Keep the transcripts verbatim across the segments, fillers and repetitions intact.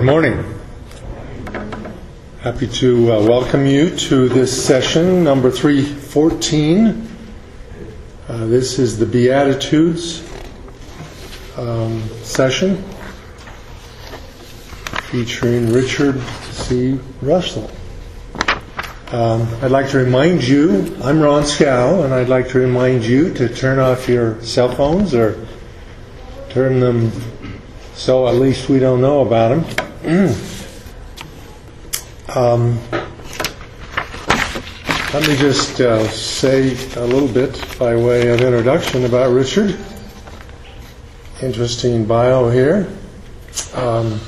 morning. Happy to uh, welcome you to this session, number three fourteen. Uh, this is the Beatitudes um, session featuring Richard C. Russell. Um, I'd like to remind you, I'm Ron Scow, and I'd like to remind you to turn off your cell phones or turn them so at least we don't know about them. um, let me just uh, say a little bit by way of introduction about Richard. Interesting bio here. Um,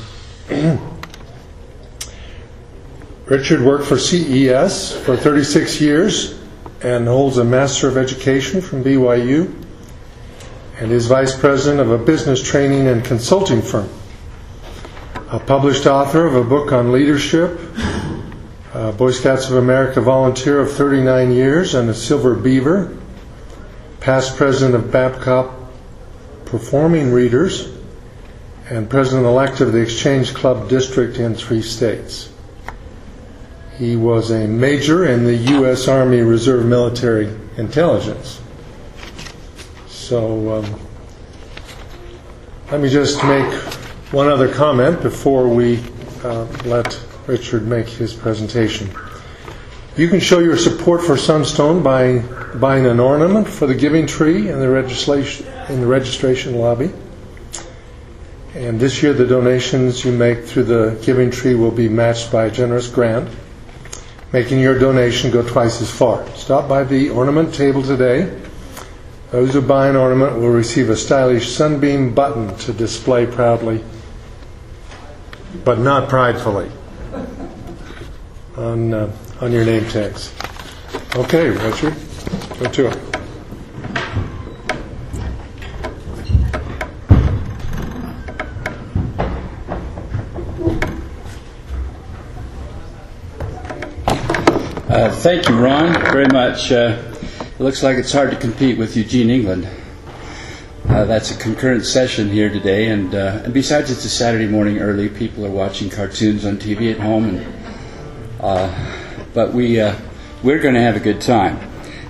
Richard worked for C E S for thirty-six years and holds a Master of Education from B Y U and is Vice President of a business training and consulting firm. A published author of a book on leadership, a Boy Scouts of America volunteer of thirty-nine years and a Silver Beaver, past President of Babcock Performing Readers, and President-elect of the Exchange Club District in three states. He was a major in the U S Army Reserve Military Intelligence. So um, let me just make one other comment before we uh, let Richard make his presentation. You can show your support for Sunstone by buying an ornament for the Giving Tree in the registration in the registration lobby. And this year the donations you make through the Giving Tree will be matched by a generous grant, making your donation go twice as far. Stop by the ornament table today. Those who buy an ornament will receive a stylish sunbeam button to display proudly, but not pridefully, on uh, on your name tags. Okay, Richard, go to it. Uh, thank you, Ron, very much. Uh, it looks like it's hard to compete with Eugene, England. Uh, that's a concurrent session here today, and, uh, and besides, it's a Saturday morning early. People are watching cartoons on T V at home, and uh, but we uh, we're going to have a good time.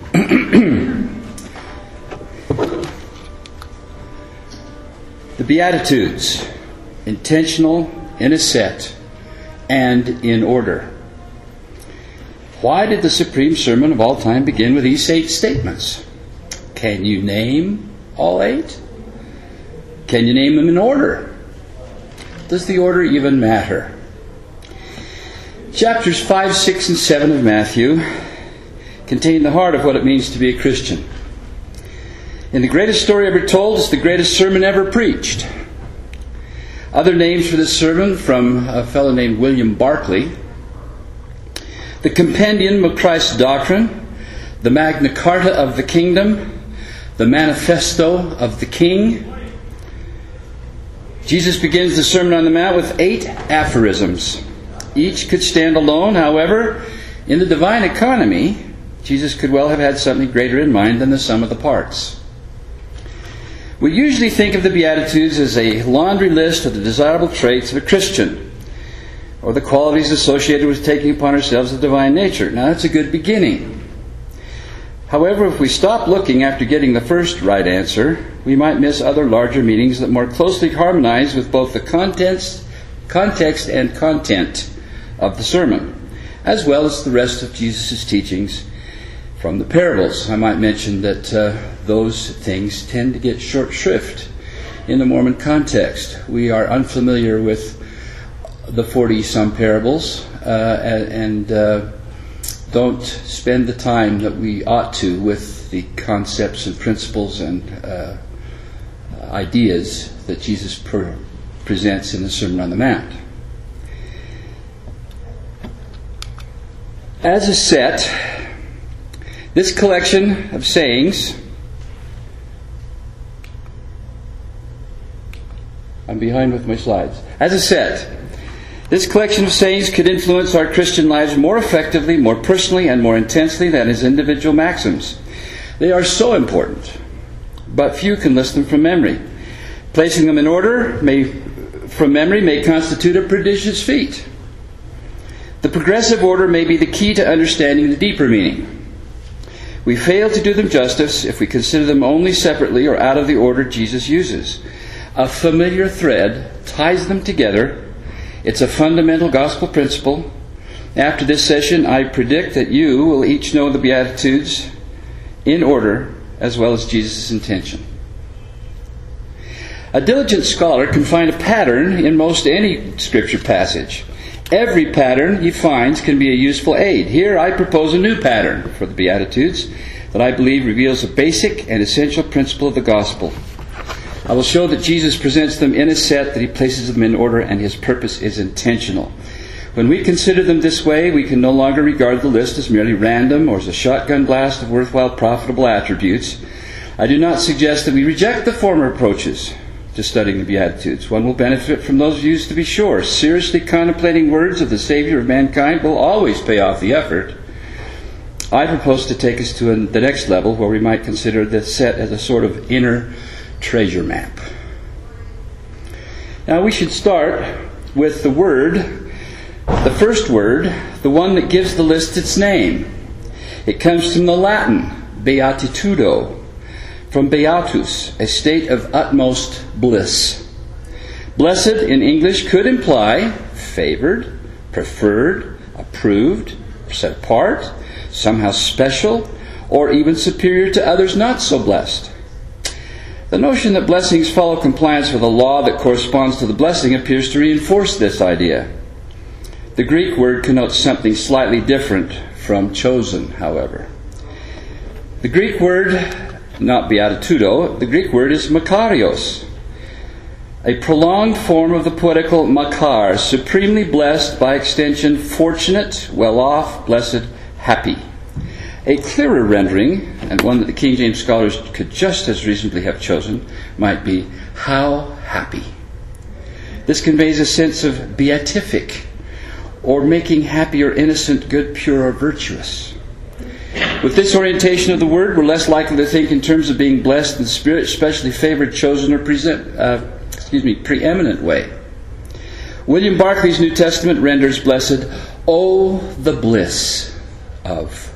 The Beatitudes, intentional, in a set, and in order. Why did the supreme sermon of all time begin with these eight statements? Can you name all eight? Can you name them in order? Does the order even matter? Chapters five, six, and seven of Matthew contain the heart of what it means to be a Christian. In the greatest story ever told, it's the greatest sermon ever preached. Other names for this sermon from a fellow named William Barclay: the Compendium of Christ's Doctrine, the Magna Carta of the Kingdom, the Manifesto of the King. Jesus begins the Sermon on the Mount with eight aphorisms. Each could stand alone. However, in the divine economy, Jesus could well have had something greater in mind than the sum of the parts. We usually think of the Beatitudes as a laundry list of the desirable traits of a Christian, or the qualities associated with taking upon ourselves the divine nature. Now, that's a good beginning. However, if we stop looking after getting the first right answer, we might miss other larger meanings that more closely harmonize with both the contents, context and content of the sermon, as well as the rest of Jesus' teachings from the parables. I might mention that uh, those things tend to get short shrift in the Mormon context. We are unfamiliar with the forty-some parables, uh, and uh, don't spend the time that we ought to with the concepts and principles and uh, ideas that Jesus per- presents in the Sermon on the Mount. As a set, this collection of sayings, I'm behind with my slides. As a set, this collection of sayings could influence our Christian lives more effectively, more personally, and more intensely than his individual maxims. They are so important, but few can list them from memory. Placing them in order may from memory may constitute a prodigious feat. The progressive order may be the key to understanding the deeper meaning. We fail to do them justice if we consider them only separately or out of the order Jesus uses. A familiar thread ties them together. It's a fundamental gospel principle. After this session, I predict that you will each know the Beatitudes in order as well as Jesus' intention. A diligent scholar can find a pattern in most any scripture passage. Every pattern he finds can be a useful aid. Here I propose a new pattern for the Beatitudes that I believe reveals a basic and essential principle of the gospel. I will show that Jesus presents them in a set, that he places them in order, and his purpose is intentional. When we consider them this way, we can no longer regard the list as merely random or as a shotgun blast of worthwhile, profitable attributes. I do not suggest that we reject the former approaches to studying the Beatitudes. One will benefit from those views, to be sure. Seriously contemplating words of the Savior of mankind will always pay off the effort. I propose to take us to the next level, where we might consider this set as a sort of inner treasure map. Now we should start with the word, the first word, the one that gives the list its name. It comes from the Latin, beatitudo, from beatus, a state of utmost bliss. Blessed in English could imply favored, preferred, approved, set apart, somehow special, or even superior to others not so blessed. The notion that blessings follow compliance with a law that corresponds to the blessing appears to reinforce this idea. The Greek word connotes something slightly different from chosen, however. The Greek word, not beatitudo, the Greek word is makarios, a prolonged form of the poetical makar, supremely blessed, by extension fortunate, well-off, blessed, happy. A clearer rendering, and one that the King James scholars could just as reasonably have chosen, might be, how happy. This conveys a sense of beatific, or making happy or innocent, good, pure, or virtuous. With this orientation of the word, we're less likely to think in terms of being blessed in spirit, especially favored, chosen, or present, uh, excuse me, preeminent way. William Barclay's New Testament renders blessed, "Oh, the bliss of."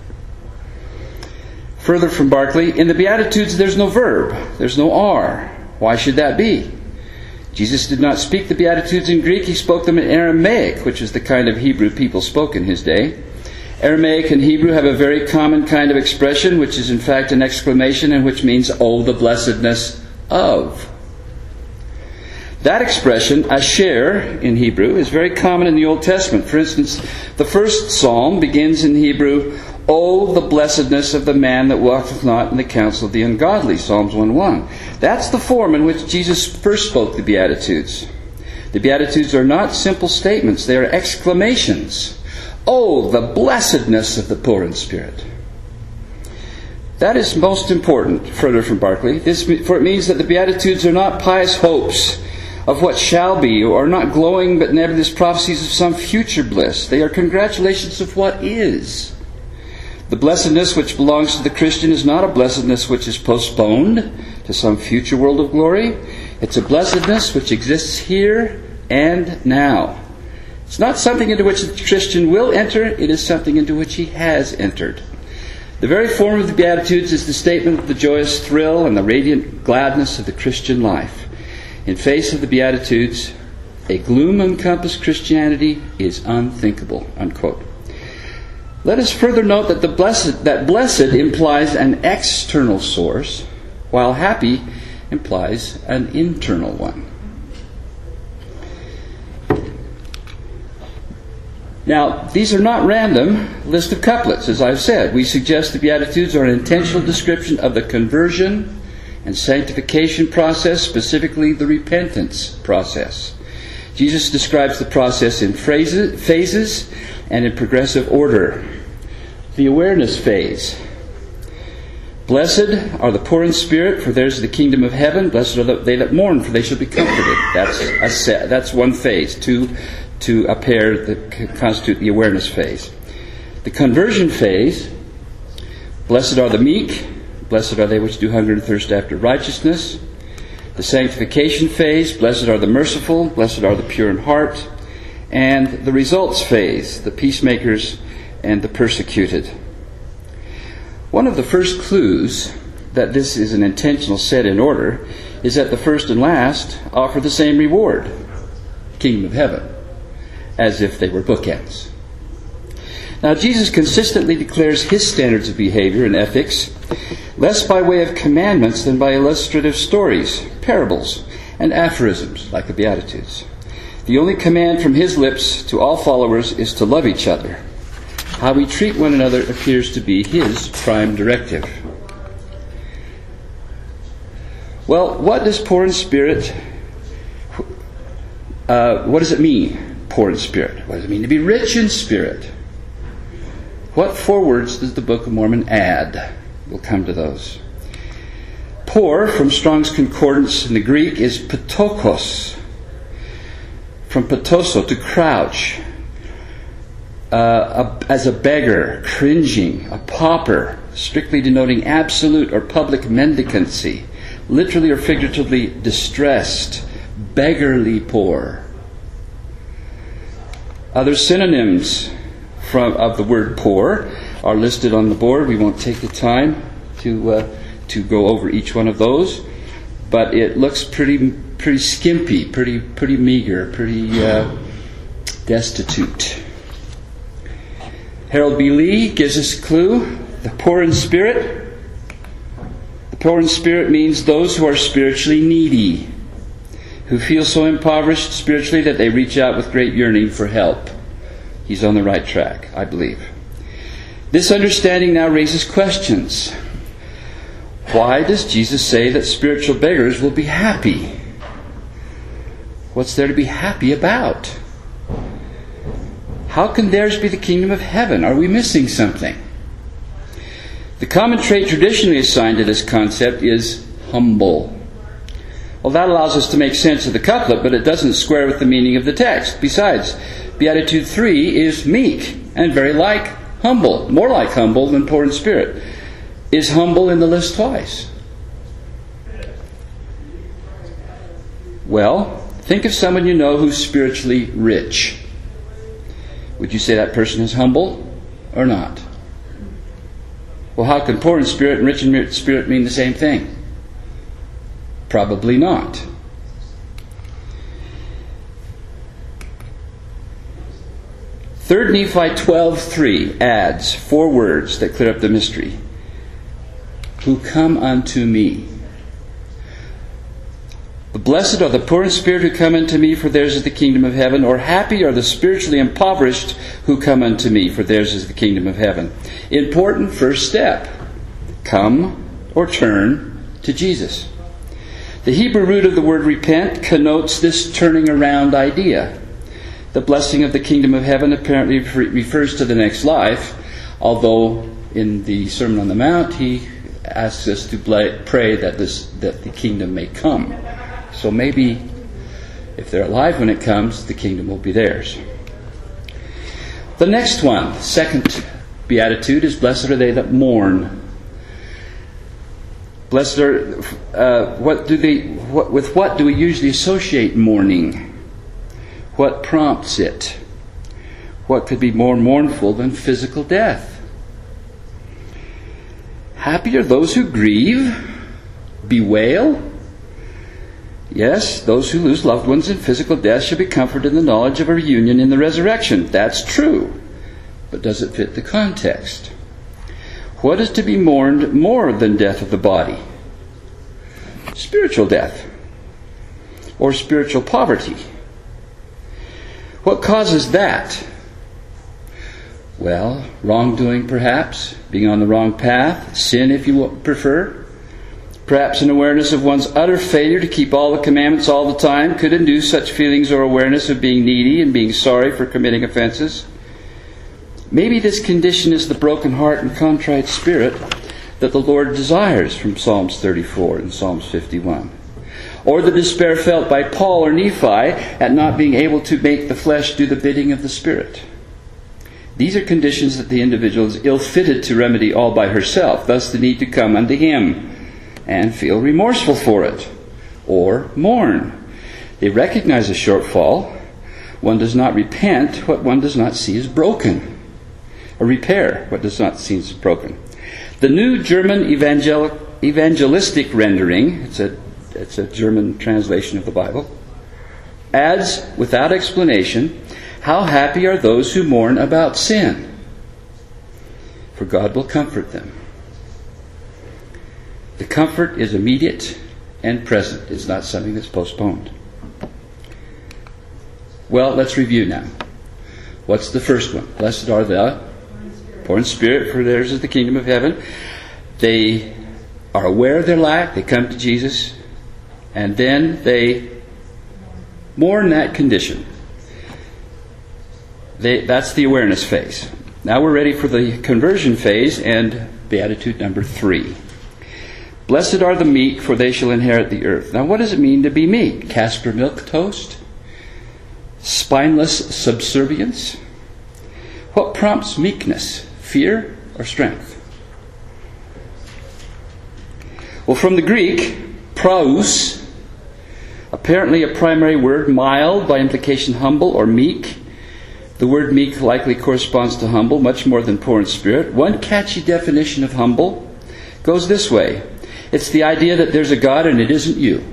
Further from Barclay, in the Beatitudes there's no verb, there's no R. Why should that be? Jesus did not speak the Beatitudes in Greek, he spoke them in Aramaic, which is the kind of Hebrew people spoke in his day. Aramaic and Hebrew have a very common kind of expression, which is in fact an exclamation and which means, "Oh, the blessedness of." That expression, asher in Hebrew, is very common in the Old Testament. For instance, the first psalm begins in Hebrew, "Oh, the blessedness of the man that walketh not in the counsel of the ungodly," Psalms one one. That's the form in which Jesus first spoke the Beatitudes. The Beatitudes are not simple statements, they are exclamations. "Oh, the blessedness of the poor in spirit." That is most important, further from Barclay, this, for it means that the Beatitudes are not pious hopes of what shall be, or not glowing but nebulous prophecies of some future bliss. They are congratulations of what is. The blessedness which belongs to the Christian is not a blessedness which is postponed to some future world of glory. It's a blessedness which exists here and now. It's not something into which the Christian will enter, it is something into which he has entered. The very form of the Beatitudes is the statement of the joyous thrill and the radiant gladness of the Christian life. In face of the Beatitudes, a gloom-encompassed Christianity is unthinkable, unquote. Let us further note that the blessed, that blessed implies an external source, while happy implies an internal one. Now, these are not random list of couplets, as I've said. We suggest the Beatitudes are an intentional description of the conversion and sanctification process, specifically the repentance process. Jesus describes the process in phrases, phases and in progressive order. The awareness phase. Blessed are the poor in spirit, for theirs is the kingdom of heaven. Blessed are they that mourn, for they shall be comforted. That's a set, that's one phase. Two to a pair that constitute the awareness phase. The conversion phase. Blessed are the meek. Blessed are they which do hunger and thirst after righteousness. The sanctification phase, blessed are the merciful, blessed are the pure in heart. And the results phase, the peacemakers and the persecuted. One of the first clues that this is an intentional set in order is that the first and last offer the same reward, kingdom of heaven, as if they were bookends. Now, Jesus consistently declares his standards of behavior and ethics less by way of commandments than by illustrative stories, parables, and aphorisms like the Beatitudes. The only command from his lips to all followers is to love each other. How we treat one another appears to be his prime directive. Well, what does poor in spirit, uh, what does it mean, poor in spirit? What does it mean to be rich in spirit? What four words does the Book of Mormon add? We'll come to those. Poor, from Strong's Concordance in the Greek, is patokos. From patoso, to crouch. Uh, a, as a beggar, cringing, a pauper, strictly denoting absolute or public mendicancy, literally or figuratively distressed, beggarly poor. Other synonyms from of the word poor are listed on the board. We won't take the time to uh, to go over each one of those, but it looks pretty pretty skimpy, pretty pretty meager, pretty uh, destitute. Harold B. Lee gives us a clue. The poor in spirit. The poor in spirit means those who are spiritually needy, who feel so impoverished spiritually that they reach out with great yearning for help. He's on the right track, I believe. This understanding now raises questions. Why does Jesus say that spiritual beggars will be happy? What's there to be happy about? How can theirs be the kingdom of heaven? Are we missing something? The common trait traditionally assigned to this concept is humble. Well, that allows us to make sense of the couplet, but it doesn't square with the meaning of the text. Besides, Beatitude three is meek and very like humble, more like humble than poor in spirit. Is humble in the list twice? Well, think of someone you know who's spiritually rich. Would you say that person is humble or not? Well, how can poor in spirit and rich in spirit mean the same thing? Probably not. Third Nephi twelve three adds four words that clear up the mystery. Who come unto me. The blessed are the poor in spirit who come unto me, for theirs is the kingdom of heaven. Or happy are the spiritually impoverished who come unto me, for theirs is the kingdom of heaven. Important first step. Come or turn to Jesus. The Hebrew root of the word repent connotes this turning around idea. The blessing of the kingdom of heaven apparently refers to the next life, although in the Sermon on the Mount he asks us to pray that this that the kingdom may come. So maybe if they're alive when it comes, the kingdom will be theirs. The next one, second beatitude, is blessed are they that mourn. Blessed are uh, what do they? What, with what do we usually associate mourning? What prompts it? What could be more mournful than physical death? Happy are those who grieve, bewail. Yes, those who lose loved ones in physical death should be comforted in the knowledge of a reunion in the resurrection. That's true. But does it fit the context? What is to be mourned more than death of the body? Spiritual death. Or spiritual poverty. What causes that? Well, wrongdoing perhaps, being on the wrong path, sin if you prefer. Perhaps an awareness of one's utter failure to keep all the commandments all the time could induce such feelings or awareness of being needy and being sorry for committing offenses. Maybe this condition is the broken heart and contrite spirit that the Lord desires from Psalms thirty-four and Psalms fifty-one. Or the despair felt by Paul or Nephi at not being able to make the flesh do the bidding of the Spirit. These are conditions that the individual is ill-fitted to remedy all by herself, thus the need to come unto him and feel remorseful for it. or mourn. They recognize a shortfall. One does not repent what one does not see is broken, or repair what does not see is broken. The New German Evangel- Evangelistic Rendering, it's a, it's a German translation of the Bible, adds, without explanation, how happy are those who mourn about sin, for God will comfort them. The comfort is immediate and present. It's not something that's postponed. Well, let's review now. What's the first one? Blessed are the poor in spirit, for theirs is the kingdom of heaven. They are aware of their lack. They come to Jesus. And then they mourn that condition. They, that's the awareness phase. Now we're ready for the conversion phase and beatitude number three. Blessed are the meek, for they shall inherit the earth. Now what does it mean to be meek? Casper milk toast? Spineless subservience? What prompts meekness? Fear or strength? Well, from the Greek, praus, apparently a primary word, mild, by implication humble or meek. The word meek likely corresponds to humble, much more than poor in spirit. One catchy definition of humble goes this way. It's the idea that there's a God and it isn't you.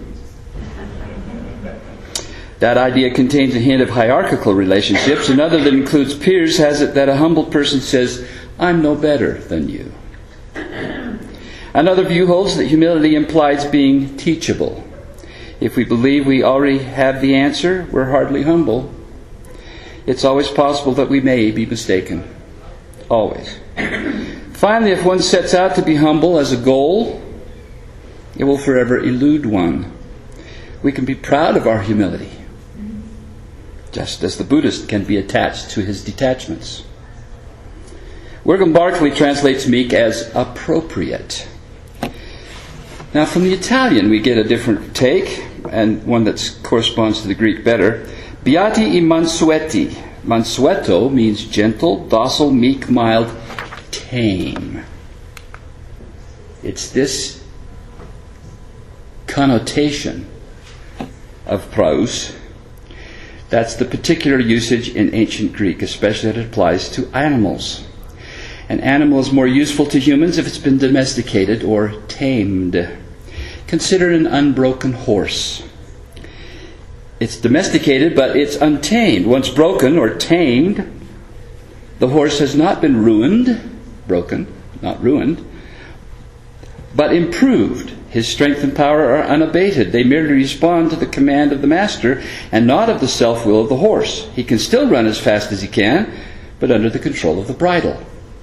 That idea contains a hint of hierarchical relationships. Another that includes peers has it that a humble person says, I'm no better than you. Another view holds that humility implies being teachable. If we believe we already have the answer, we're hardly humble. It's always possible that we may be mistaken. Always. Finally, if one sets out to be humble as a goal, it will forever elude one. We can be proud of our humility, just as the Buddhist can be attached to his detachments. William Barclay translates meek as appropriate. Now, from the Italian, we get a different take, and one that corresponds to the Greek better. Beati I mansueti. Mansueto means gentle, docile, meek, mild, tame. It's this connotation of praus. That's the particular usage in ancient Greek, especially that it applies to animals. An animal is more useful to humans if it's been domesticated or tamed. Consider an unbroken horse. It's domesticated, but it's untamed. Once broken or tamed, the horse has not been ruined, broken, not ruined, but improved. His strength and power are unabated. They merely respond to the command of the master and not of the self-will of the horse. He can still run as fast as he can, but under the control of the bridle.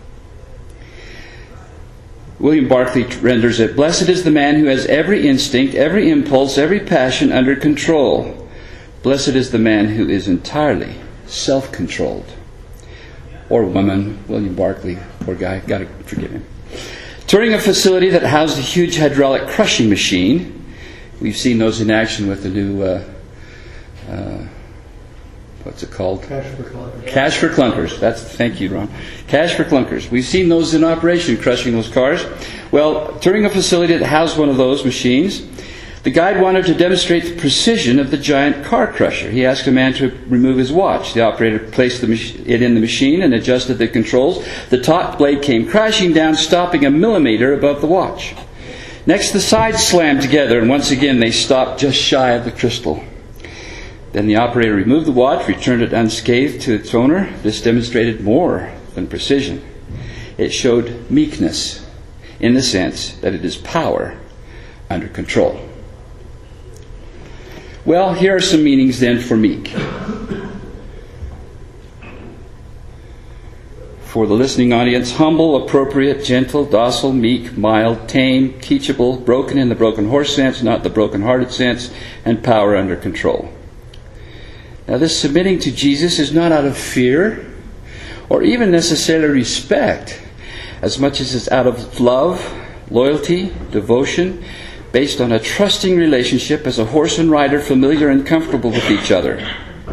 William Barclay renders it, blessed is the man who has every instinct, every impulse, every passion under control. Blessed is the man who is entirely self-controlled. Or woman, William Barclay, poor guy, got to forgive him. Touring a facility that housed a huge hydraulic crushing machine. We've seen those in action with the new, uh, uh, what's it called? Cash for clunkers. Cash for clunkers. That's, thank you, Ron. Cash for clunkers. We've seen those in operation, crushing those cars. Well, touring a facility that housed one of those machines, the guide wanted to demonstrate the precision of the giant car crusher. He asked a man to remove his watch. The operator placed the mach- it in the machine and adjusted the controls. The top blade came crashing down, stopping a millimeter above the watch. Next, the sides slammed together, and once again they stopped just shy of the crystal. Then the operator removed the watch, returned it unscathed to its owner. This demonstrated more than precision. It showed meekness in the sense that it is power under control. Well, here are some meanings then for meek. For the listening audience, humble, appropriate, gentle, docile, meek, mild, tame, teachable, broken in the broken horse sense, not the broken-hearted sense, and power under control. Now, this submitting to Jesus is not out of fear or even necessarily respect, as much as it's out of love, loyalty, devotion, based on a trusting relationship as a horse and rider, familiar and comfortable with each other.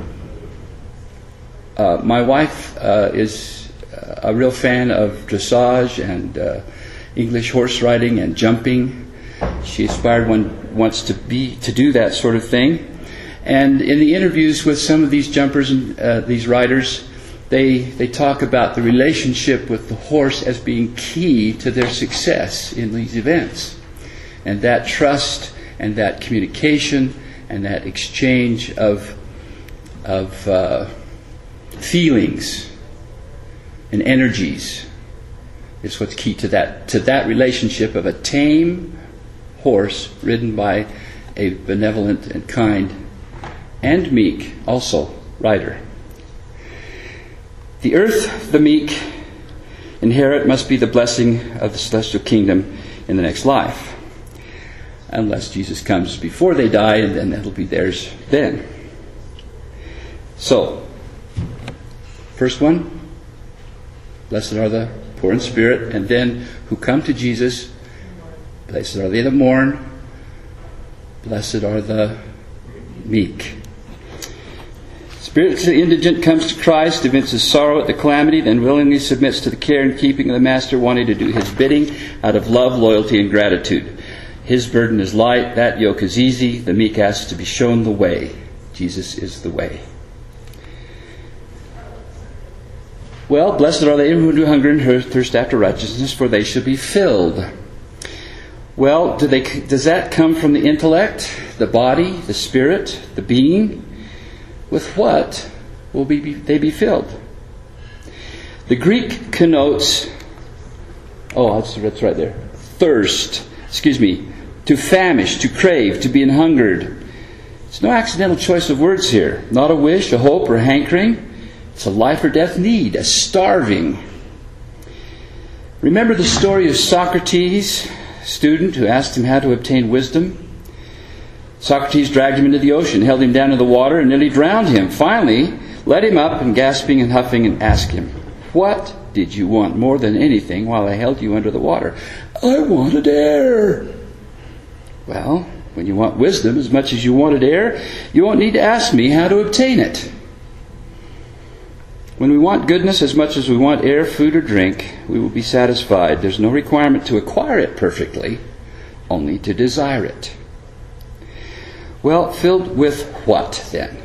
Uh, my wife uh, is a real fan of dressage and uh, English horse riding and jumping. She aspired one wants to be to do that sort of thing. And in the interviews with some of these jumpers and uh, these riders, they they talk about the relationship with the horse as being key to their success in these events. And that trust and that communication and that exchange of of uh, feelings and energies is what's key to that to that relationship of a tame horse ridden by a benevolent and kind and meek also rider. The earth the meek inherit must be the blessing of the celestial kingdom in the next life, unless Jesus comes before they die, and then that'll be theirs then. So, first one, blessed are the poor in spirit, and then who come to Jesus, blessed are they that mourn, blessed are the meek. Spiritually indigent comes to Christ, evinces sorrow at the calamity, then willingly submits to the care and keeping of the Master, wanting to do His bidding out of love, loyalty, and gratitude. His burden is light, that yoke is easy, the meek asks to be shown the way. Jesus is the way. Well, blessed are they who do hunger and thirst after righteousness, for they shall be filled. Well, do they, does that come from the intellect, the body, the spirit, the being? With what will be, they be filled? The Greek connotes, oh, that's, that's right there, thirst, excuse me, to famish, to crave, to be an-hungered. It's no accidental choice of words here. Not a wish, a hope, or a hankering. It's a life or death need, a starving. Remember the story of Socrates, student who asked him how to obtain wisdom? Socrates dragged him into the ocean, held him down to the water, and nearly drowned him. Finally, led him up and gasping and huffing and asked him, "What did you want more than anything while I held you under the water?" "I wanted air." Well, when you want wisdom as much as you wanted air, you won't need to ask me how to obtain it. When we want goodness as much as we want air, food, or drink, we will be satisfied. There's no requirement to acquire it perfectly, only to desire it. Well, filled with what then?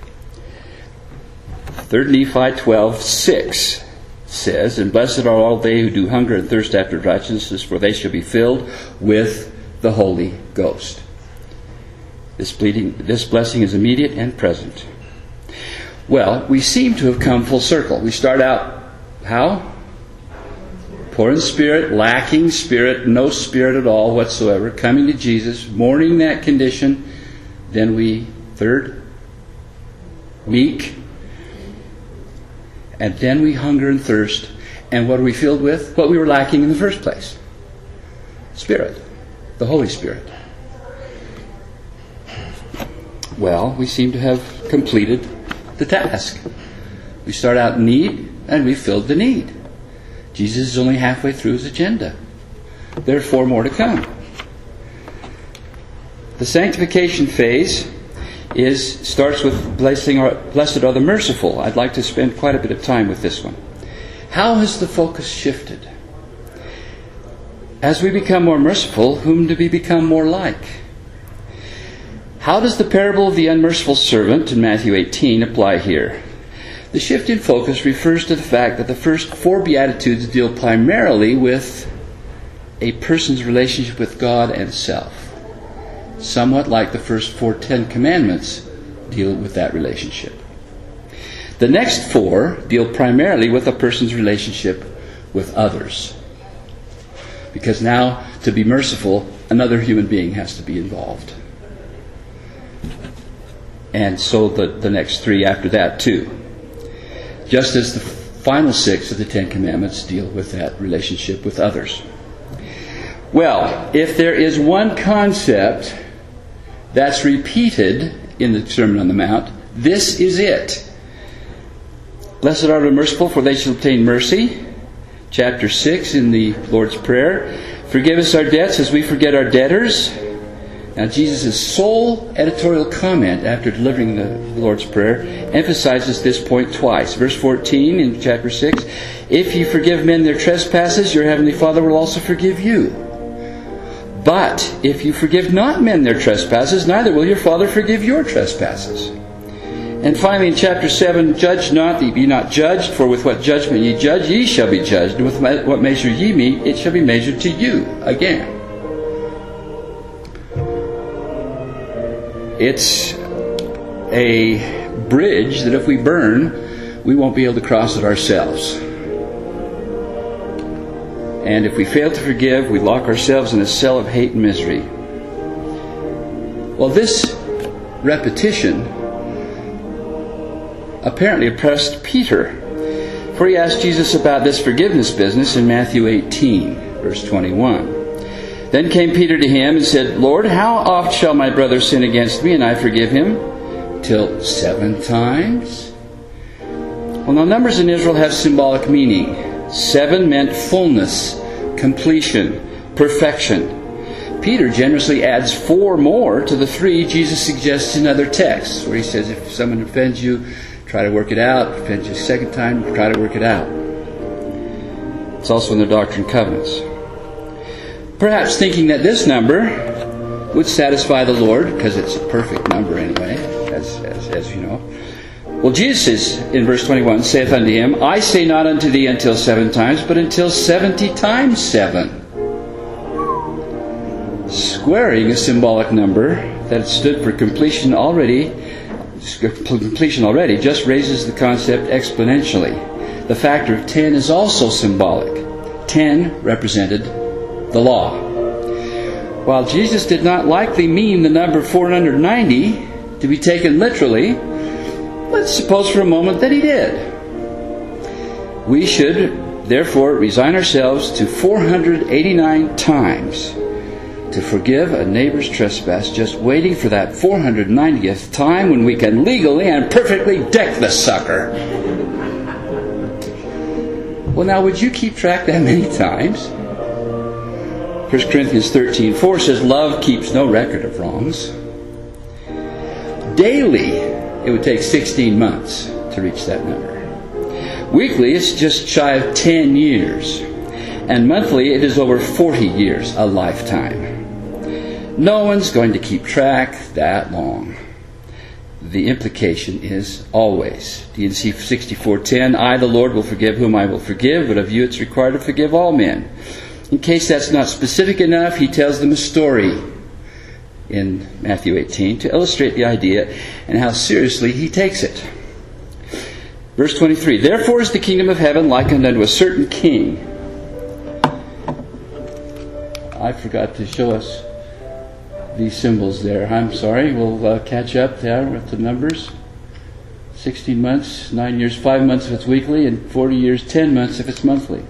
Third Nephi twelve six says, "And blessed are all they who do hunger and thirst after righteousness, for they shall be filled with the Holy Ghost." This, bleeding, this blessing is immediate and present. Well, we seem to have come full circle. We start out, how? Poor in spirit, lacking spirit, no spirit at all whatsoever, coming to Jesus, mourning that condition. Then we, third, meek. And then we hunger and thirst. And what are we filled with? What we were lacking in the first place. Spirit. The Holy Spirit. Well, we seem to have completed the task. We start out in need, and we filled the need. Jesus is only halfway through His agenda. There are four more to come. The sanctification phase is starts with blessing or, blessed are the merciful. I'd like to spend quite a bit of time with this one. How has the focus shifted? As we become more merciful, whom do we become more like? How does the parable of the unmerciful servant in Matthew eighteen apply here? The shift in focus refers to the fact that the first four Beatitudes deal primarily with a person's relationship with God and self. Somewhat like the first four Ten Commandments deal with that relationship. The next four deal primarily with a person's relationship with others. Because now, to be merciful, another human being has to be involved. And so the, the next three after that too. Just as the final six of the Ten Commandments deal with that relationship with others. Well, if there is one concept that's repeated in the Sermon on the Mount, this is it. Blessed are the merciful, for they shall obtain mercy. Chapter six in the Lord's Prayer. Forgive us our debts as we forget our debtors. Now Jesus' sole editorial comment after delivering the Lord's Prayer emphasizes this point twice. Verse fourteen in chapter six, "If you forgive men their trespasses, your heavenly Father will also forgive you." But if you forgive not men their trespasses, neither will your Father forgive your trespasses. And finally in chapter seven, judge not that ye be not judged, for with what judgment ye judge, ye shall be judged, and with what measure ye mete, it shall be measured to you again. It's a bridge that if we burn, we won't be able to cross it ourselves. And if we fail to forgive, we lock ourselves in a cell of hate and misery. Well, this repetition apparently oppressed Peter, for he asked Jesus about this forgiveness business in Matthew eighteen, verse twenty-one. Then came Peter to him and said, Lord, how oft shall my brother sin against me, and I forgive him? Till seven times? Well, now numbers in Israel have symbolic meaning. Seven meant fullness, completion, perfection. Peter generously adds four more to the three Jesus suggests in other texts, where he says, if someone offends you, try to work it out. If offends you a second time, try to work it out. It's also in the Doctrine and Covenants. Perhaps thinking that this number would satisfy the Lord, because it's a perfect number anyway, as, as, as you know. Well, Jesus says in verse twenty-one, saith unto him, I say not unto thee until seven times, but until seventy times seven. Squaring a symbolic number that stood for completion already, completion already just raises the concept exponentially. The factor of ten is also symbolic. Ten represented the law. While Jesus did not likely mean the number four hundred ninety to be taken literally, let's suppose for a moment that he did. We should therefore resign ourselves to four hundred eighty-nine times to forgive a neighbor's trespass, just waiting for that four hundred ninetieth time when we can legally and perfectly deck the sucker. Well, now, would you keep track that many times? First Corinthians thirteen four says, love keeps no record of wrongs. Daily, it would take sixteen months to reach that number. Weekly, it's just shy of ten years. And monthly, it is over forty years, a lifetime. No one's going to keep track that long. The implication is always. D and C sixty-four ten, I, the Lord, will forgive whom I will forgive, but of you it's required to forgive all men. In case that's not specific enough, he tells them a story in Matthew eighteen to illustrate the idea and how seriously he takes it. Verse twenty-three, therefore is the kingdom of heaven likened unto a certain king. I forgot to show us these symbols there. I'm sorry. We'll uh, catch up there with the numbers. sixteen months, nine years, five months if it's weekly, and forty years, ten months if it's monthly.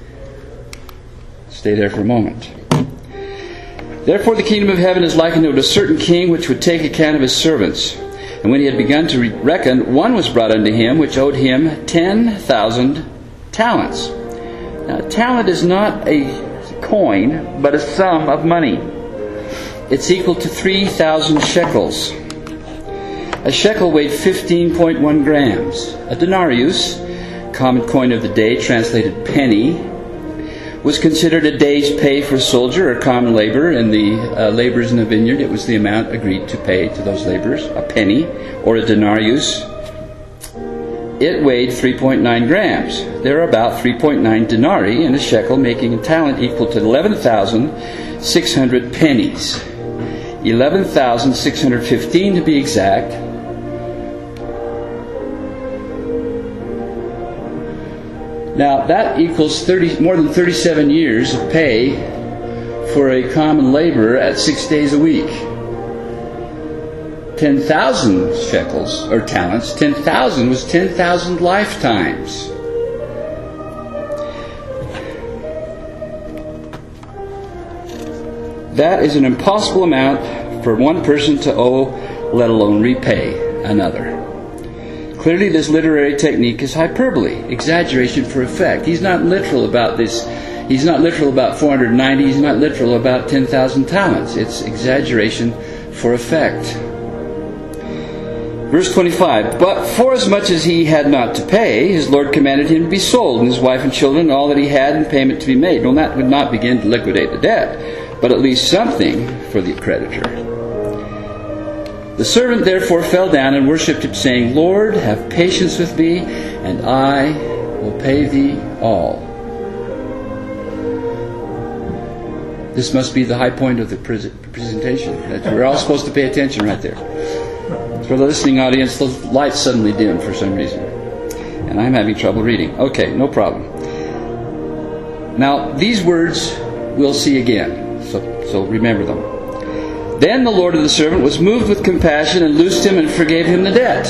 Stay there for a moment. Therefore the kingdom of heaven is likened unto a certain king which would take account of his servants. And when he had begun to reckon, one was brought unto him which owed him ten thousand talents. Now, a talent is not a coin, but a sum of money. It's equal to three thousand shekels. A shekel weighed fifteen point one grams. A denarius, common coin of the day, translated penny, was considered a day's pay for a soldier or common labor. In the uh, laborers in the vineyard, it was the amount agreed to pay to those laborers, a penny or a denarius. It weighed three point nine grams. There are about three point nine denarii in a shekel, making a talent equal to eleven thousand six hundred pennies. eleven thousand six hundred fifteen to be exact. Now, that equals thirty, more than thirty-seven years of pay for a common laborer at six days a week. ten thousand shekels, or talents, ten thousand was ten thousand lifetimes. That is an impossible amount for one person to owe, let alone repay another. Clearly, this literary technique is hyperbole, exaggeration for effect. He's not literal about this. He's not literal about four hundred ninety. He's not literal about ten thousand talents. It's exaggeration for effect. Verse twenty-five, but forasmuch as he had not to pay, his Lord commanded him to be sold, and his wife and children, and all that he had, in payment to be made. Well, that would not begin to liquidate the debt. but at least something for the creditor. The servant therefore fell down and worshipped him, saying, Lord, have patience with me, and I will pay thee all. This must be the high point of the presentation. We're all supposed to pay attention right there. For the listening audience, the lights suddenly dim for some reason, and I'm having trouble reading. Okay, no problem. Now, these words we'll see again, so, so remember them. Then the Lord of the servant was moved with compassion and loosed him and forgave him the debt.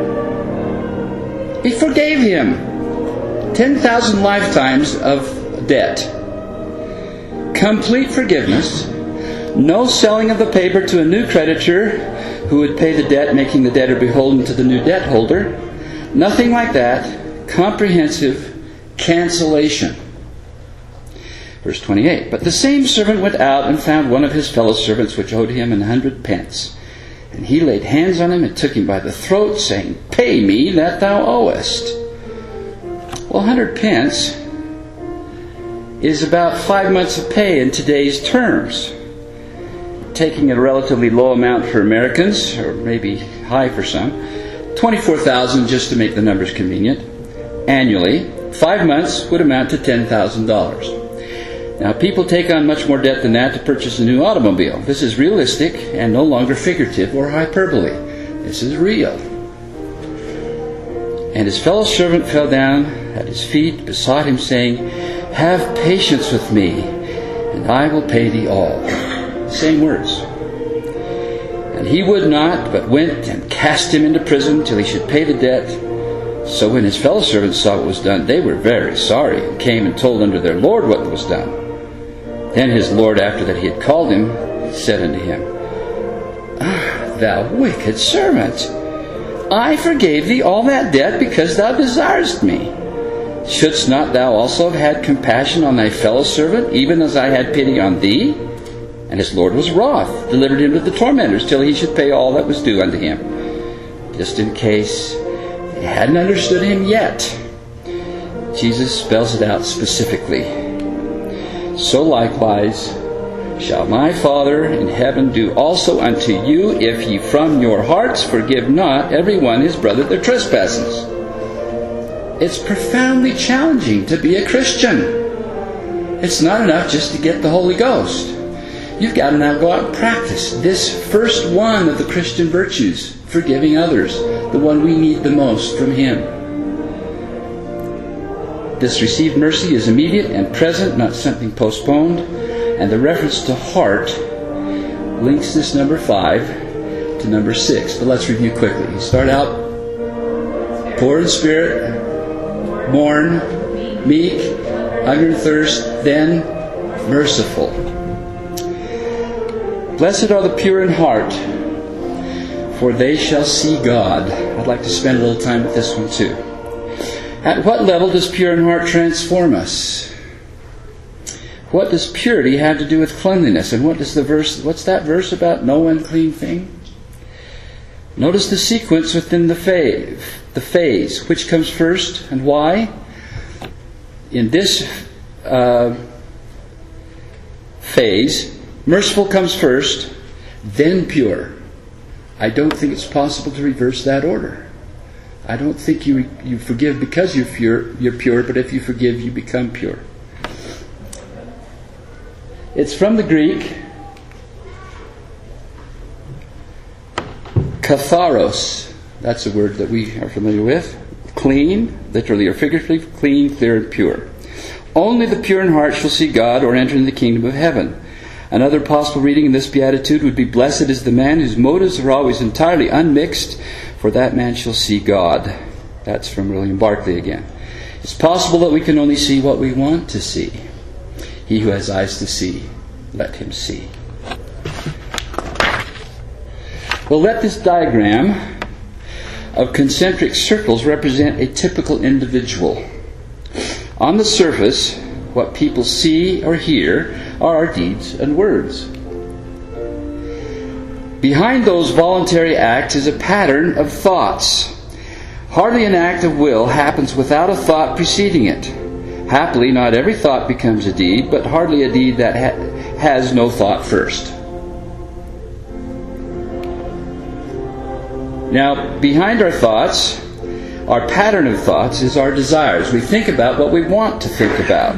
He forgave him ten thousand lifetimes of debt. Complete forgiveness. No selling of the paper to a new creditor who would pay the debt, making the debtor beholden to the new debt holder. Nothing like that. Comprehensive cancellation. Verse twenty-eight. But the same servant went out and found one of his fellow servants which owed him an hundred pence. And he laid hands on him and took him by the throat, saying, Pay me that thou owest. Well, a hundred pence is about five months of pay in today's terms. Taking a relatively low amount for Americans, or maybe high for some, twenty-four thousand dollars just to make the numbers convenient, annually. Five months would amount to ten thousand dollars. Now, people take on much more debt than that to purchase a new automobile. This is realistic and no longer figurative or hyperbole. This is real. And his fellow servant fell down at his feet, besought him, saying, Have patience with me, and I will pay thee all. Same words. And he would not, but went and cast him into prison till he should pay the debt. So when his fellow servants saw what was done, they were very sorry, and came and told unto their Lord what was done. Then his Lord, after that he had called him, said unto him, Ah, thou wicked servant, I forgave thee all that debt because thou desirest me. Shouldst not thou also have had compassion on thy fellow servant, even as I had pity on thee? And his Lord was wroth, delivered him to the tormentors, till he should pay all that was due unto him. Just in case they hadn't understood him yet, Jesus spells it out specifically. So likewise shall my Father in heaven do also unto you, if ye from your hearts forgive not every one his brother their trespasses. It's profoundly challenging to be a Christian. It's not enough just to get the Holy Ghost. You've got to now go out and practice this first one of the Christian virtues, forgiving others, the one we need the most from Him. This received mercy is immediate and present, not something postponed. And the reference to heart links this number five to number six. But let's review quickly. You start out poor in spirit, mourn, meek, hunger and thirst, then merciful. Blessed are the pure in heart, for they shall see God. I'd like to spend a little time with this one too. At what level does pure in heart transform us? What does purity have to do with cleanliness? And what does the verse, what's that verse about? No unclean thing? Notice the sequence within the phase, the phase. Which comes first and why? In this uh, phase, merciful comes first, then pure. I don't think it's possible to reverse that order. I don't think you you forgive because you're pure, you're pure, but if you forgive, you become pure. It's from the Greek, katharos. That's a word that we are familiar with. Clean, literally or figuratively, clean, clear, and pure. Only the pure in heart shall see God or enter into the kingdom of heaven. Another possible reading in this beatitude would be, Blessed is the man whose motives are always entirely unmixed, for that man shall see God. That's from William Barclay again. It's possible that we can only see what we want to see. He who has eyes to see, let him see. Well, let this diagram of concentric circles represent a typical individual. On the surface, what people see or hear are our deeds and words. Behind those voluntary acts is a pattern of thoughts. Hardly an act of will happens without a thought preceding it. Happily, not every thought becomes a deed, but hardly a deed that ha- has no thought first. Now, behind our thoughts, our pattern of thoughts is our desires. We think about what we want to think about.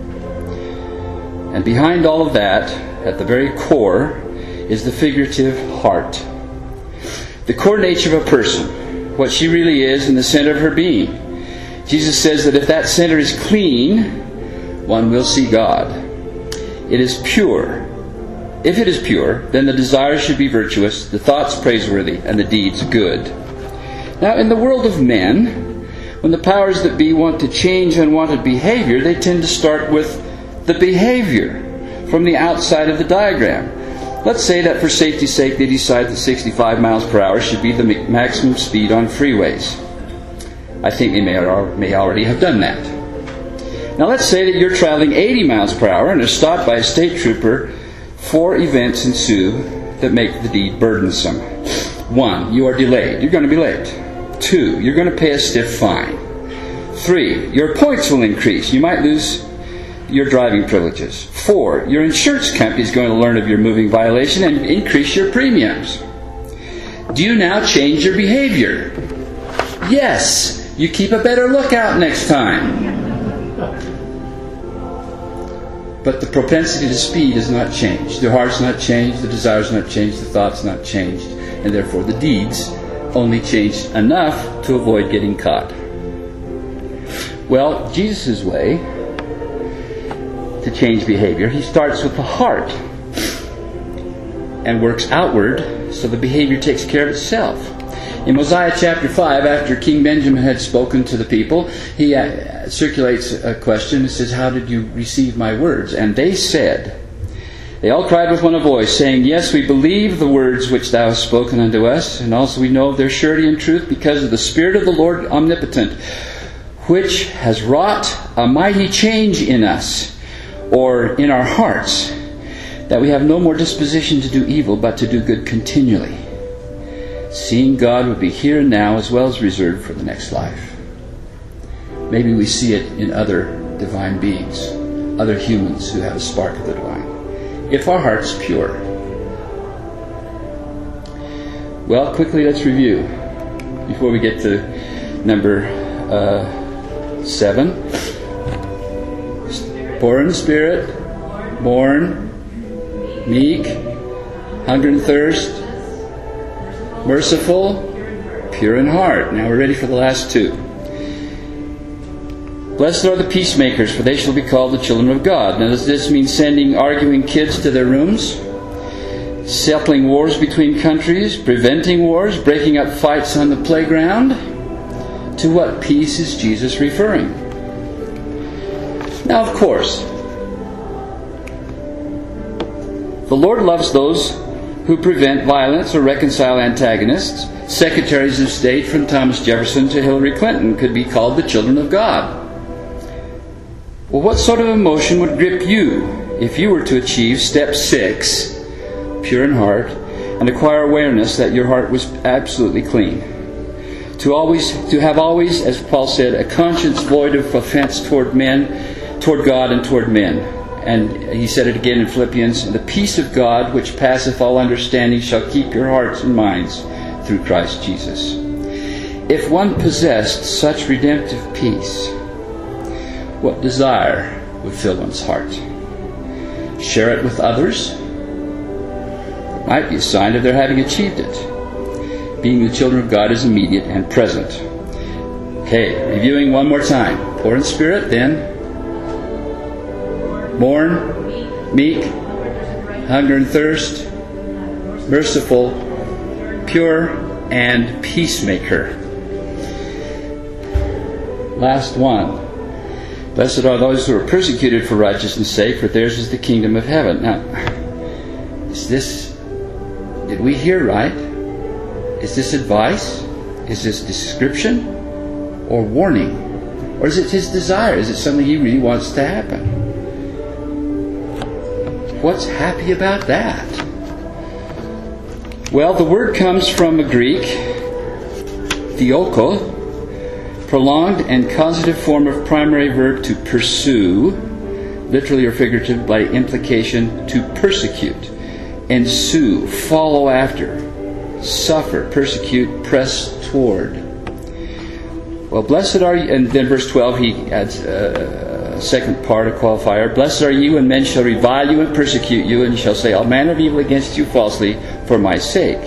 And behind all of that, at the very core, is the figurative heart. The core nature of a person, what she really is in the center of her being. Jesus says that if that center is clean, one will see God. It is pure. If it is pure, then the desires should be virtuous, the thoughts praiseworthy, and the deeds good. Now, in the world of men, when the powers that be want to change unwanted behavior, they tend to start with the behavior from the outside of the diagram. Let's say that for safety's sake they decide that sixty-five miles per hour should be the maximum speed on freeways. I think they may, or may already have done that. Now let's say that you're traveling eighty miles per hour and are stopped by a state trooper. Four events ensue that make the deed burdensome. One, you are delayed. You're going to be late. Two, you're going to pay a stiff fine. Three, your points will increase. You might lose your driving privileges. Four, your insurance company is going to learn of your moving violation and increase your premiums. Do you now change your behavior? Yes. You keep a better lookout next time. But the propensity to speed is not changed. The heart's not changed, the desire's not changed, the thought's not changed, and therefore the deeds only changed enough to avoid getting caught. Well, Jesus' way to change behavior, he starts with the heart and works outward so the behavior takes care of itself. In Mosiah chapter five, after King Benjamin had spoken to the people, he uh, circulates a question. It says, "How did you receive my words?" And they said, they all cried with one voice, saying, "Yes, we believe the words which thou hast spoken unto us, and also we know of their surety and truth, because of the Spirit of the Lord omnipotent, which has wrought a mighty change in us," or in our hearts, "that we have no more disposition to do evil, but to do good continually, seeing God would be here and now as well as reserved for the next life." Maybe we see it in other divine beings, other humans who have a spark of the divine. If our heart's pure. Well, quickly let's review before we get to number uh, seven. Poor in spirit, born, meek, hunger and thirst, merciful, pure in heart. Now we're ready for the last two. Blessed are the peacemakers, for they shall be called the children of God. Now does this mean sending arguing kids to their rooms? Settling wars between countries? Preventing wars? Breaking up fights on the playground? To what peace is Jesus referring? Now, of course, the Lord loves those who prevent violence or reconcile antagonists. Secretaries of State from Thomas Jefferson to Hillary Clinton could be called the children of God. Well, what sort of emotion would grip you if you were to achieve step six, pure in heart, and acquire awareness that your heart was absolutely clean? To always, to have always, as Paul said, a conscience void of offense toward men, toward God and toward men. And he said it again in Philippians, "The peace of God, which passeth all understanding, shall keep your hearts and minds through Christ Jesus." If one possessed such redemptive peace, what desire would fill one's heart? Share it with others? It might be a sign of their having achieved it. Being the children of God is immediate and present. Okay, reviewing one more time. Poor in spirit, then born, meek, hunger and thirst, merciful, pure, and peacemaker. Last one. Blessed are those who are persecuted for righteousness' sake, for theirs is the kingdom of heaven. Now, is this, did we hear right? Is this advice? Is this description? Or warning? Or is it his desire? Is it something he really wants to happen? What's happy about that? Well, the word comes from a Greek, theoko, prolonged and causative form of primary verb to pursue, literally or figurative by implication, to persecute, ensue, follow after, suffer, persecute, press toward. Well, blessed are you, and then verse twelve he adds a second part, a qualifier. Blessed are you when men shall revile you and persecute you, and shall say all manner of evil against you falsely for my sake.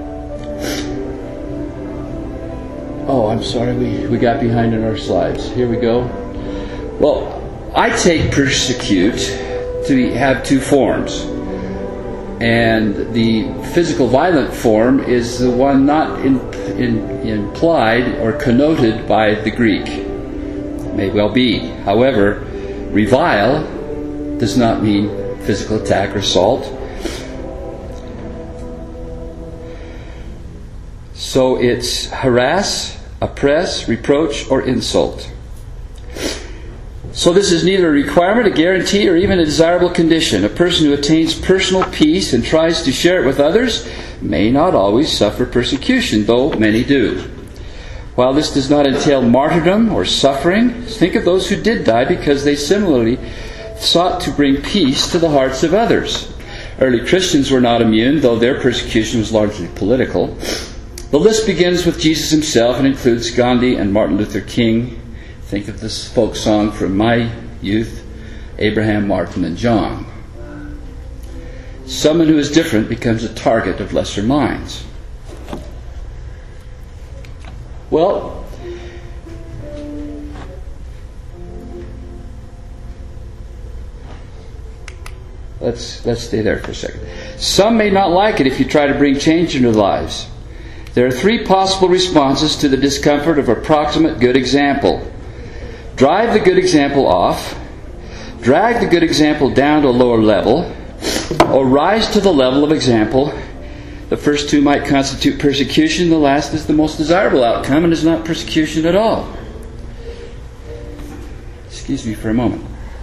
Oh, I'm sorry, we, we got behind in our slides. Here we go. Well, I take persecute to be, have two forms. And the physical violent form is the one not in, in, implied or connoted by the Greek. It may well be. However, revile does not mean physical attack or assault. So it's harass, oppress, reproach, or insult. So this is neither a requirement, a guarantee, or even a desirable condition. A person who attains personal peace and tries to share it with others may not always suffer persecution, though many do. While this does not entail martyrdom or suffering, think of those who did die because they similarly sought to bring peace to the hearts of others. Early Christians were not immune, though their persecution was largely political. The list begins with Jesus himself and includes Gandhi and Martin Luther King. Think of this folk song from my youth, Abraham, Martin, and John. Someone who is different becomes a target of lesser minds. Well, let's let's stay there for a second. Some may not like it if you try to bring change into their lives. There are three possible responses to the discomfort of approximate good example. Drive the good example off, drag the good example down to a lower level, or rise to the level of example. The first two might constitute persecution. The last is the most desirable outcome and is not persecution at all. Excuse me for a moment.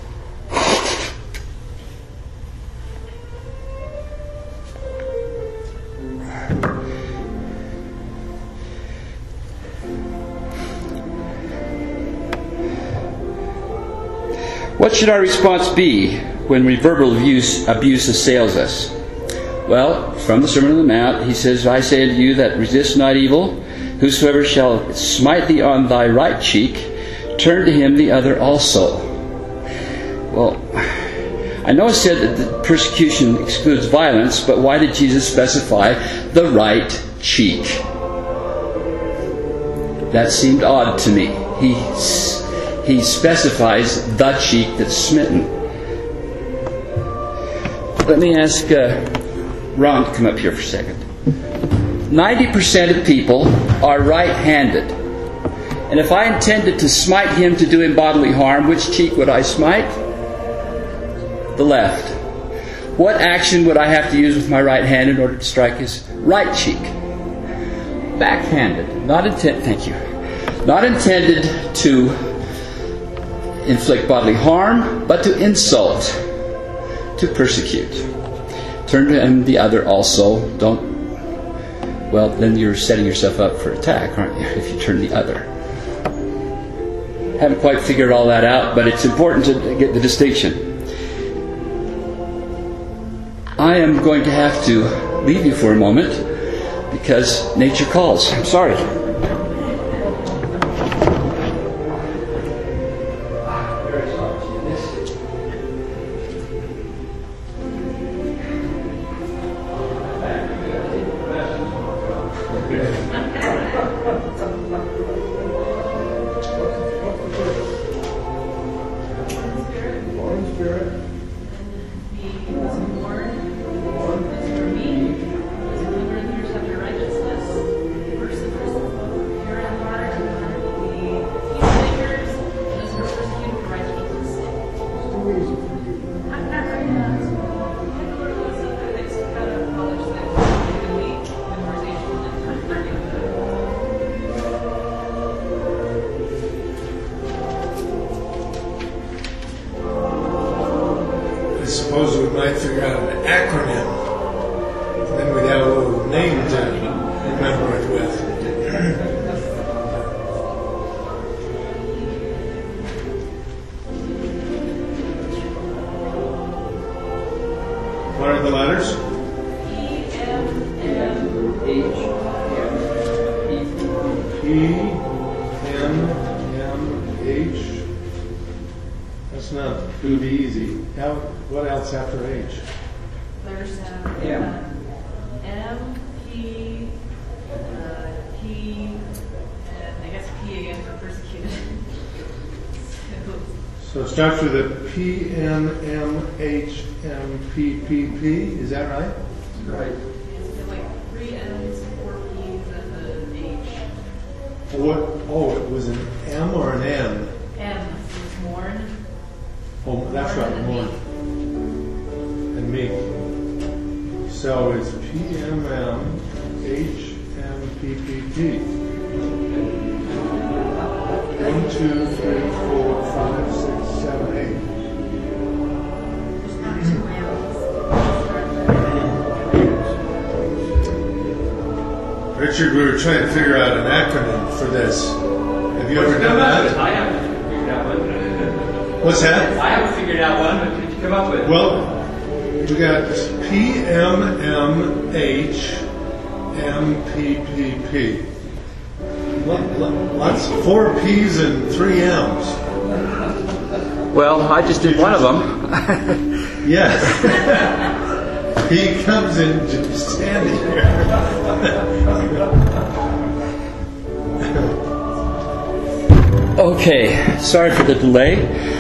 What should our response be when verbal abuse, abuse assails us? Well, from the Sermon on the Mount, he says, I say unto you that resist not evil. Whosoever shall smite thee on thy right cheek, turn to him the other also. Well, I know it said that the persecution excludes violence, but why did Jesus specify the right cheek? That seemed odd to me. He He specifies the cheek that's smitten. Let me ask uh, Ron to come up here for a second. ninety percent of people are right-handed. And if I intended to smite him to do him bodily harm, which cheek would I smite? The left. What action would I have to use with my right hand in order to strike his right cheek? Backhanded. Not intent. Thank you. Not intended to inflict bodily harm, but to insult, to persecute. Turn to him the other also. Don't, well, then you're setting yourself up for attack, aren't you, if you turn the other. Haven't quite figured all that out, but it's important to get the distinction. I am going to have to leave you for a moment because nature calls. I'm sorry. Suppose we might figure out an acronym, and then we'd have a little name to remember it with. the letters? P, M, M, H, P, M, M, H. That's not going to be easy. How, what else after H? There's um, M. M, P, uh, P, and I guess P again for persecuted. So it starts with a P, N, M, H, M, P, P, P. Is that right? Right. It's like three M's, four P's, and an H. What? Oh, it was an M or an N? M is mourn. Oh, that's right, Mourn one. And me. So it's P, M, M, H, M, P, P, P. One, two, three, four, five, six, seven, eight. There's not two M's. Richard, we were trying to figure out an acronym for this. Have you ever done that? I haven't figured out one. What's that? I haven't figured out one, but could you come up with? Well, we got P, M, M, H, M, P, P, P. Lots, four P's and three M's. Well, I just did one of them. Yes. He comes in just standing here. Okay, sorry for the delay.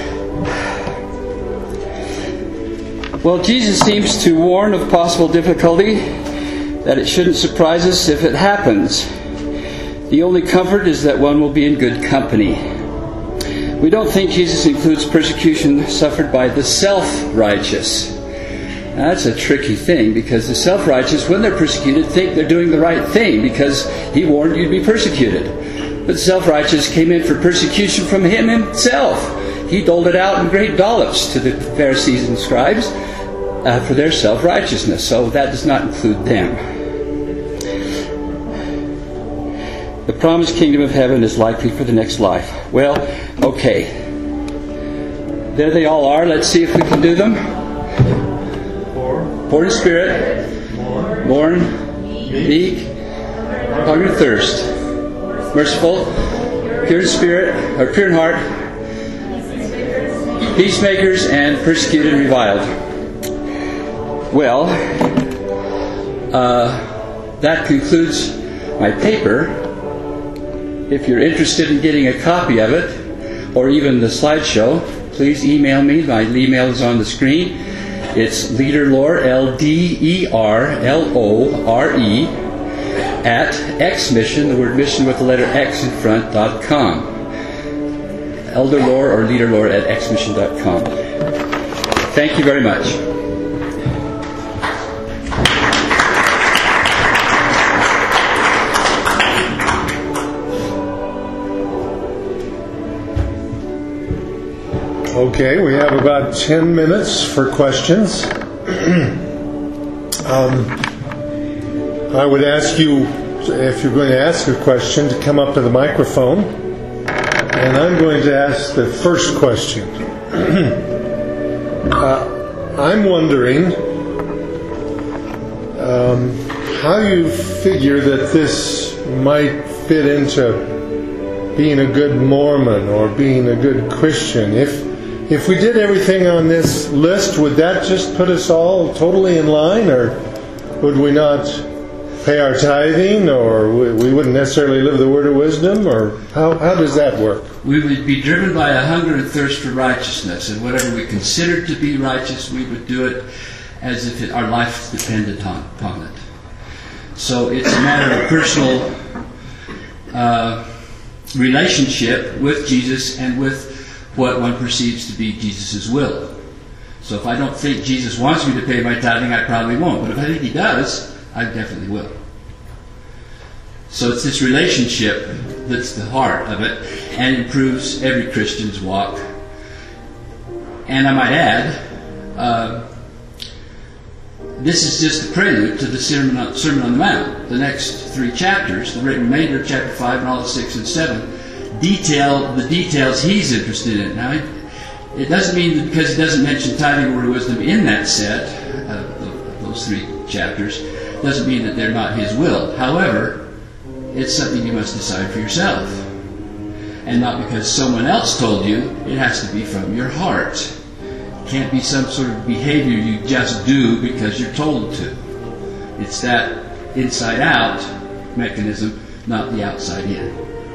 Well, Jesus seems to warn of possible difficulty, that it shouldn't surprise us if it happens. The only comfort is that one will be in good company. We don't think Jesus includes persecution suffered by the self-righteous. Now, that's a tricky thing, because the self-righteous, when they're persecuted, think they're doing the right thing because he warned you to be persecuted. But the self-righteous came in for persecution from him himself. He doled it out in great dollops to the Pharisees and scribes uh, for their self-righteousness. So that does not include them. The promised kingdom of heaven is likely for the next life. Well, okay. There they all are. Let's see if we can do them. Poor in spirit, mourn, meek, hunger and thirst, merciful, pure in spirit, or pure in heart, peacemakers, and persecuted and reviled. Well, uh, that concludes my paper. If you're interested in getting a copy of it, or even the slideshow, please email me. My email is on the screen. It's Lederlore, L D E R L O R E, at xmission, the word mission with the letter X in front, dot com. Elderlore or Lederlore at xmission dot com. Thank you very much. Okay, we have about ten minutes for questions. um, I would ask you, if you're going to ask a question, to come up to the microphone. And I'm going to ask the first question. uh, I'm wondering um, how you figure that this might fit into being a good Mormon or being a good Christian. If If we did everything on this list, would that just put us all totally in line, or would we not pay our tithing, or we wouldn't necessarily live the word of wisdom, or how, how does that work? We would be driven by a hunger and thirst for righteousness, and whatever we considered to be righteous, we would do it as if it, our life depended on, upon it. So it's a matter of personal uh, relationship with Jesus and with what one perceives to be Jesus' will. So if I don't think Jesus wants me to pay my tithing, I probably won't. But if I think he does, I definitely will. So it's this relationship that's the heart of it, and improves every Christian's walk. And I might add, uh, this is just the prelude to the Sermon on, Sermon on the Mount. The next three chapters, the remainder of chapter five and all of six and seven, detail the details he's interested in. Now, it, it doesn't mean that because he doesn't mention tithing or word of wisdom in that set, uh, the, those three chapters, doesn't mean that they're not his will. However, it's something you must decide for yourself. And not because someone else told you, it has to be from your heart. It can't be some sort of behavior you just do because you're told to. It's that inside out mechanism, not the outside in.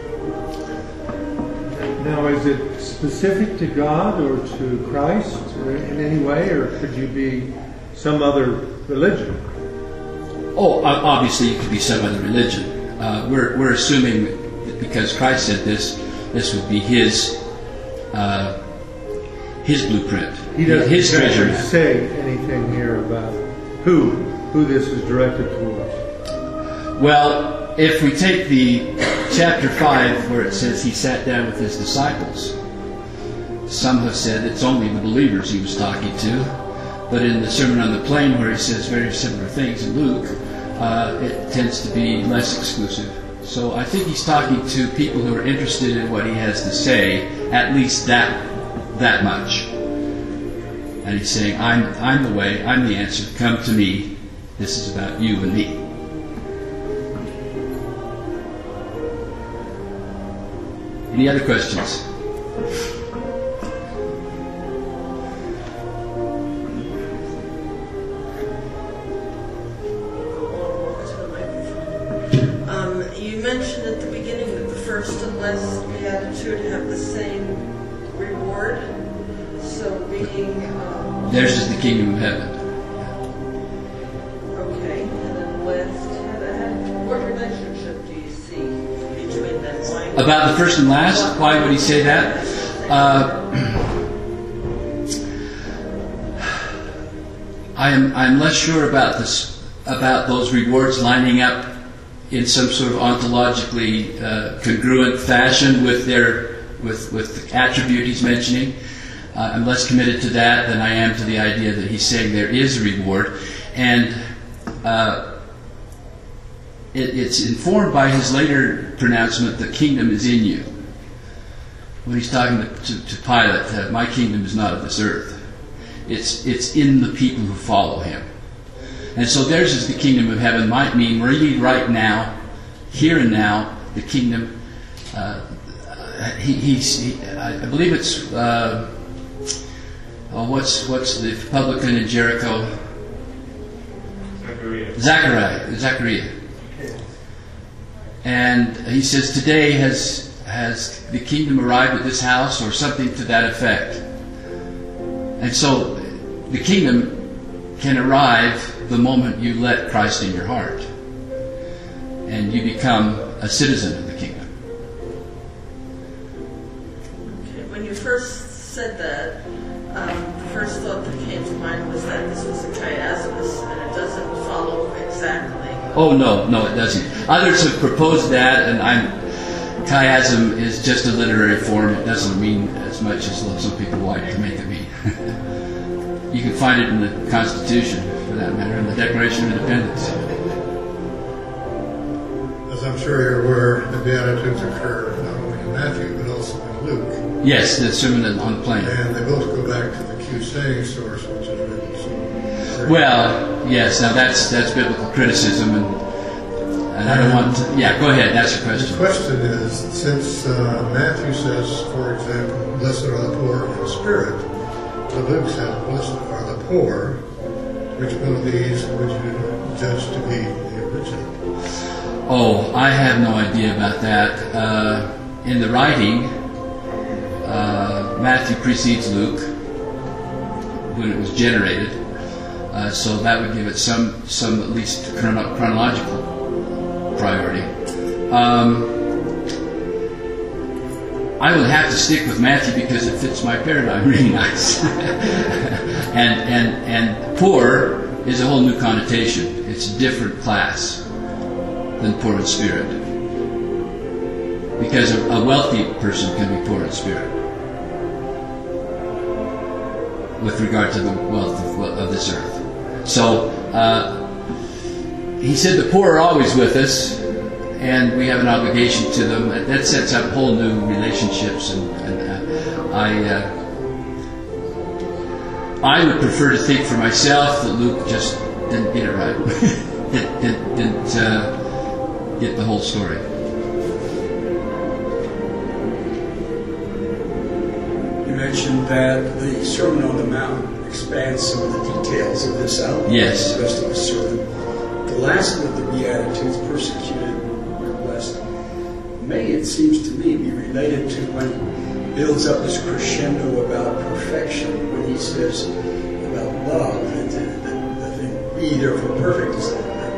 Now, is it specific to God or to Christ or in any way, or could you be some other religion? Oh, obviously you could be some other religion. Uh, we're, we're assuming that because Christ said this, this would be his uh, his blueprint, He doesn't his treasure exactly map. say anything here about who who this is directed towards. Well, if we take the chapter five where it says he sat down with his disciples, some have said it's only the believers he was talking to. But in the Sermon on the Plain, where he says very similar things in Luke, uh, it tends to be less exclusive. So I think he's talking to people who are interested in what he has to say, at least that that much. And he's saying, I'm, I'm the way, I'm the answer, come to me. This is about you and me. Any other questions? Um, you mentioned at the beginning that the first and last beatitude have the same reward. So being um, Theirs is the kingdom of heaven. okay, and then last, what relationship do you see between them? Why? About the first and last, why would he say that? Uh, I am I'm less sure about this about those rewards lining up in some sort of ontologically uh, congruent fashion with their with with the attribute he's mentioning. Uh, I'm less committed to that than I am to the idea that he's saying there is a reward, and uh, it, it's informed by his later pronouncement, "The kingdom is in you." When he's talking to, to, to Pilate, uh, "My kingdom is not of this earth." It's it's in the people who follow him. And so theirs is the kingdom of heaven might mean really right now, here and now, the kingdom. Uh, he, he's, he, I believe it's uh, oh, what's what's the publican in Jericho? Zachariah. Zachariah. Zachariah. And he says, "Today has has the kingdom arrived at this house," or something to that effect. And so the kingdom can arrive the moment you let Christ in your heart and you become a citizen of the kingdom. Okay, when you first said that, um, the first thought that came to mind was that this was a chiasmus, and it doesn't follow exactly. Oh no, no, it doesn't. Others have proposed that, and I'm chiasm is just a literary form. It doesn't mean as much as some people like to make it mean. You can find it in the Constitution, for that matter, in the Declaration of Independence. As I'm sure you're aware, the Beatitudes occur not only in Matthew, but also in Luke. Yes, the Sermon on the Plain. And they both go back to the Q saying source, which is written. So Well, yes, now that's that's biblical criticism, and, and I don't want to... Yeah, go ahead, that's your the question. question is, since uh, Matthew says, for example, blessed are the poor in spirit, but Luke says, blessed are the poor, which one of these would you judge to be the original? Oh, I have no idea about that. Uh, in the writing, uh, Matthew precedes Luke when it was generated, uh, so that would give it some, some at least chrono- chronological priority. Um, I would have to stick with Matthew because it fits my paradigm really nice. and and and poor is a whole new connotation. It's a different class than poor in spirit. Because a, a wealthy person can be poor in spirit with regard to the wealth of, of this earth. So uh, he said the poor are always with us, and we have an obligation to them. That sets up whole new relationships, and, and uh, I uh, I would prefer to think for myself that Luke just didn't get it right. didn't didn't, didn't uh, get the whole story. You mentioned that the Sermon on the Mount expands some of the details of this out. Yes. The rest of the sermon. The last of the Beatitudes, persecuted or blessed, may, it seems to me, be related to when he builds up this crescendo about perfection, when he says about love, that the, the, the thing, be therefore perfect, is the,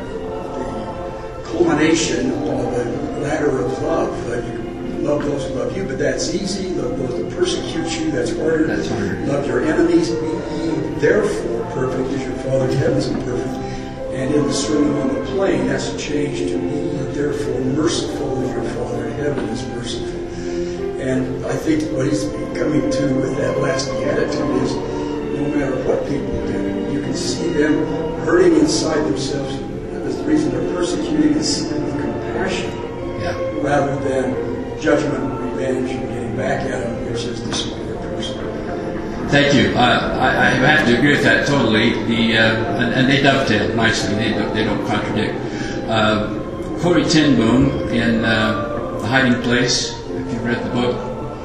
the culmination of the ladder of love. That you love those who love you, but that's easy. Love those who persecute you, that's harder. That's harder. Love your enemies, be ye therefore perfect as your Father in heaven is perfect. And in the Sermon on the Plain, that's changed to be therefore merciful as your Father in heaven is merciful. And I think what he's coming to with that last beatitude is no matter what people do, you can see them hurting inside themselves. The reason they're persecuting is see them with compassion, Yeah. rather than judgment, revenge, and getting back at them, which is the smaller person. Thank you. Uh, I, I have to agree with that totally. The uh, and, and they dovetail nicely. They don't, they don't contradict. Uh, Corrie ten Boom in uh, The Hiding Place, if you've read the book,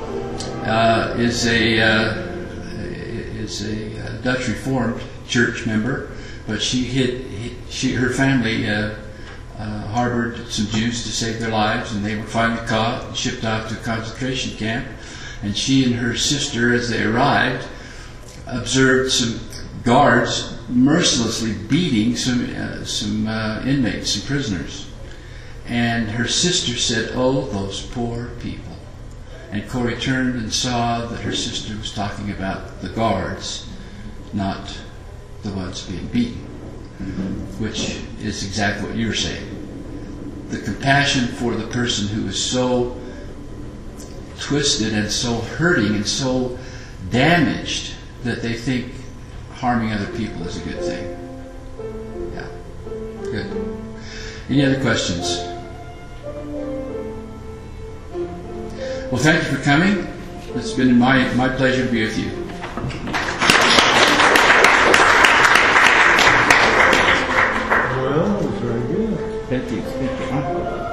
uh, is a uh, is a Dutch Reformed church member, but she hid. She her family uh, uh, harbored some Jews to save their lives, and they were finally caught and shipped off to a concentration camp. And she and her sister, as they arrived, observed some guards mercilessly beating some uh, some uh, inmates, some prisoners. And her sister said, "Oh, those poor people." And Corrie turned and saw that her sister was talking about the guards, not the ones being beaten, which is exactly what you're saying. The compassion for the person who is so twisted and so hurting and so damaged that they think harming other people is a good thing. Yeah. Good. Any other questions? Well, thank you for coming. It's been my, my pleasure to be with you. Well, that was very good. Thank you. Thank you.